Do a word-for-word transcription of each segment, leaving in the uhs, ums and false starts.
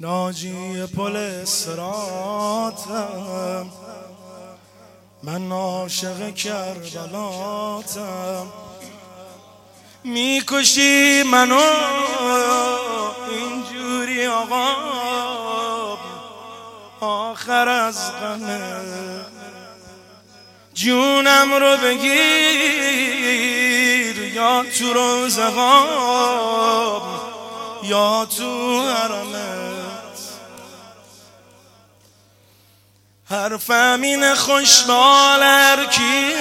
ناجی پل صراطم، من عاشق کربلاتم. میکشی منو اینجوری آقا، آخر از غمه جونم رو بگیر، یا تو روزگار یا تو حرمت. حرف امین خوشبال هر کی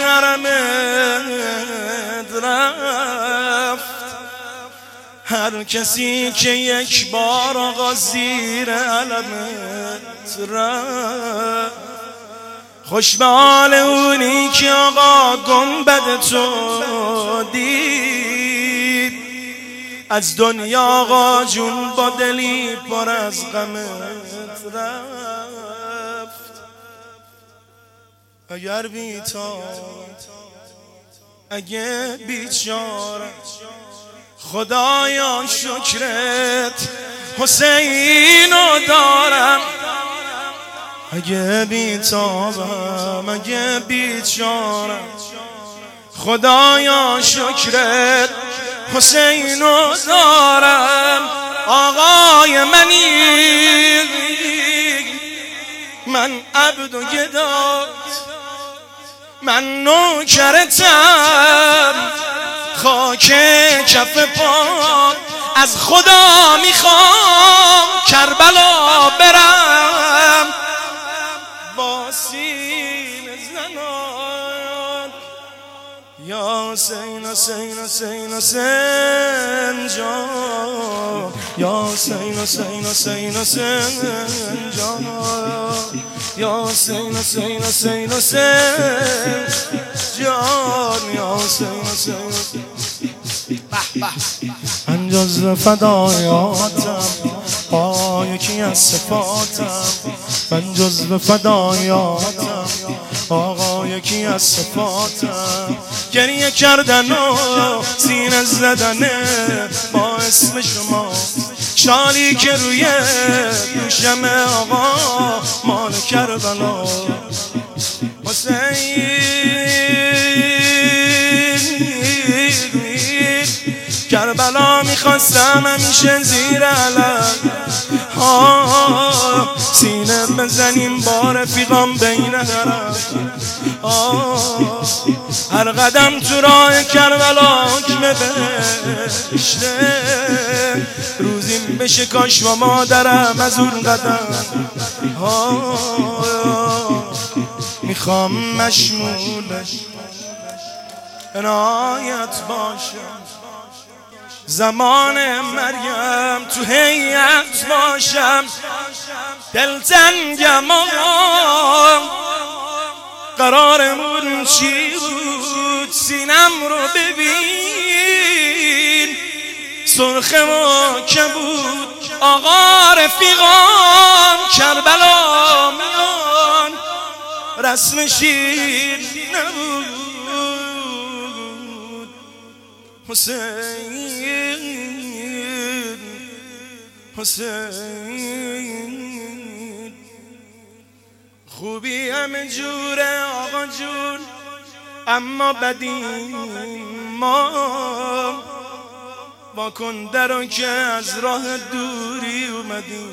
حرمت رفت، هر کسی که یک بار آقا زیر علمت رفت. خوشبال اونی که آقا گنبد تو دید، از دنیا آقا جون با دلی پر از غمت رفت. اگر بی‌تاب اگه بیچاره، خدایا شکرت حسینو دارم. اگه بی‌تابم اگه بیچارم، خدایا شکرت حسینو دارم. آقای منی من عبد و گدا، من نوکرتم خاک کف پا. از خدا میخوام کربلا برم با سینه زنان. یا حسین حسین حسین حسین جان، یا حسین حسین حسین حسین جان، یا حسین حسین حسین حسین جان، یا حسین حسین حسین. من جزو فدایاتم، آه یکی از صفاتم. من جزو فدایاتم، آقا یکی از صفاتم. گریه کردن و سینه زدنه با اسم شما، شالی که روی دوشم آقا مال کربلا. حسین کربلا میخواستم همیشه زیر علم ها، سینه بزنیم با رفیقام بین درم. هر قدم تو راه کربلا حکم بهشته، روزیم بشه کاش و مادرم از اون قدم. میخوام مشمولش عنایت باشم، زمان مریم تو هیئت باشم. دلتنگم آقا قرارمون چی بود، سینم رو ببین سرخ و کبود. آقا رفیقان کربلا میان، رسم شیر نبود. حسین حسین خوبی همه جوره آقا جون، اما بدیم ما. واکن درو که از راه دوری اومدیم،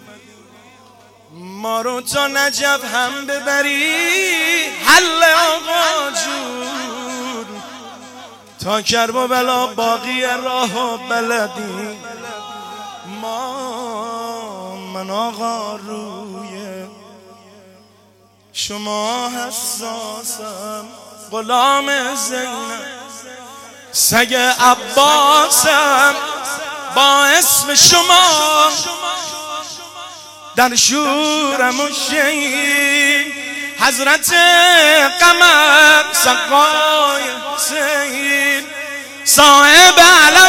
ما رو تا نجف هم ببری حل آقا جون. تا کرب و بلا باقی راه و بلدیم ما. من آقا روی شما حساسم، غلام زینب سگ عباسم. با اسم شما در شورم و شهید، حضرت قمر سقای حسین صاحب علم